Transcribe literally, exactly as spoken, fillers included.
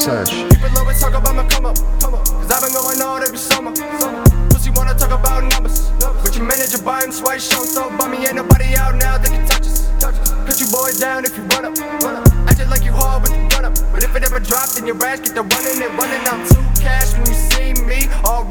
Touch. People always talk about my come up, come up, cause I've been going all every summer. Pussy wanna talk about numbers, but your manager buying swipe show so bummy. Ain't nobody out now that can touch us. Cut you boys down if you run up, run up. Acting like you hard with the gun up, but if it ever dropped, then your ass get the running and running. I'm too cash when you see me. All